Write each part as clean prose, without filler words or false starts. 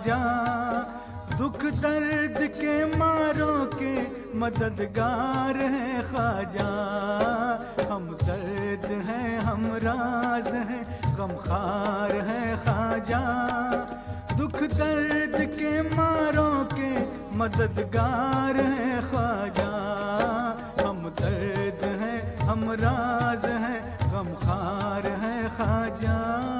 ख्वाजा, दुख दर्द के मारों के मददगार है ख्वाजा। हम दर्द हैं, हम राज हैं, गमखार है ख्वाजा, दुख दर्द के मारों के मददगार है ख्वाजा। हम दर्द हैं, हम राज हैं, गमखार है ख्वाजा।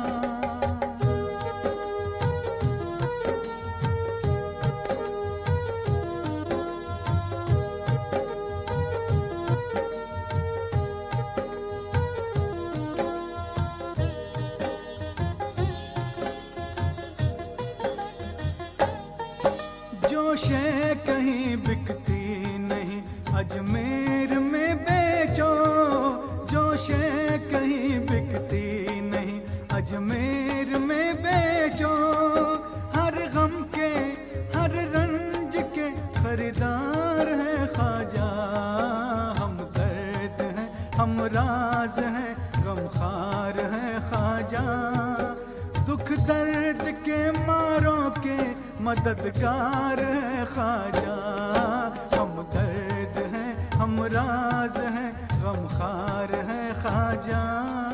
जो शे कहीं बिकती नहीं अजमेर में बेचो, जो शे कहीं बिकती नहीं अजमेर में बेचो। हर गम के हर रंज के खरीदार है ख्वाजा। हम दर्द हैं, हम राज हैं, गमखार है ख्वाजा, दुख दर्द के मारों के मददगार है ख्वाजा। हम दर्द हैं, हम राज हैं, गमखार है ख्वाजा।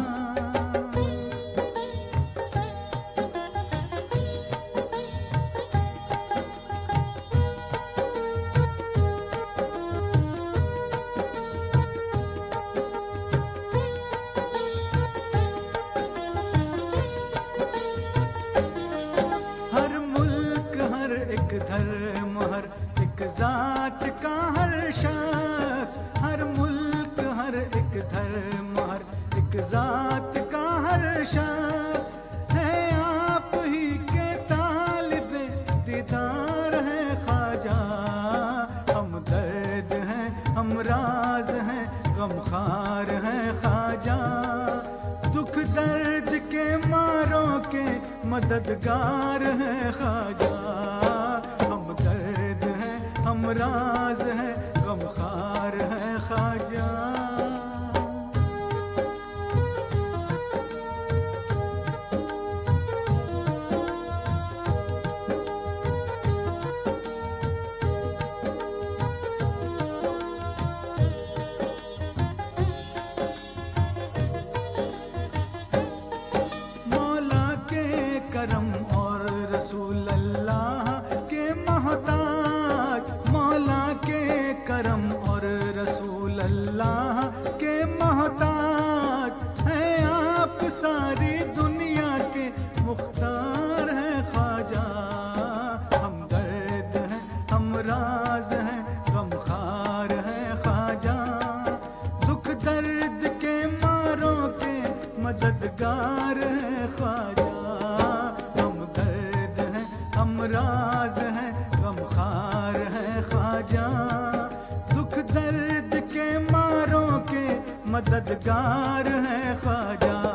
धर्म हर एक जात का हर शख्स, हर मुल्क हर एक धर्म हर एक जात का हर शख्स है आप ही के तालिबे दीदार है ख्वाजा। हम दर्द हैं, हम राज हैं, गमखार है ख्वाजा, दुख दर्द के मारों के मददगार है ख्वाजा। हम राज है, गमखार है ख्वाजा। मौला के करम और रसूल अल्लाह के मोहताज, मौला के करम और रसूल अल्लाह के मोहताज है आप सारी दुनिया के मुख्तार है ख्वाजा। हम दर्द हैं, हम राज हैं, गमखार है ख्वाजा, दुख दर्द के मारों के मददगार है ख्वाजा। हम दर्द हैं, हम राज हैं, गमखार है ख्वाजा, दुख दर्द के मारों के मददगार है ख्वाजा।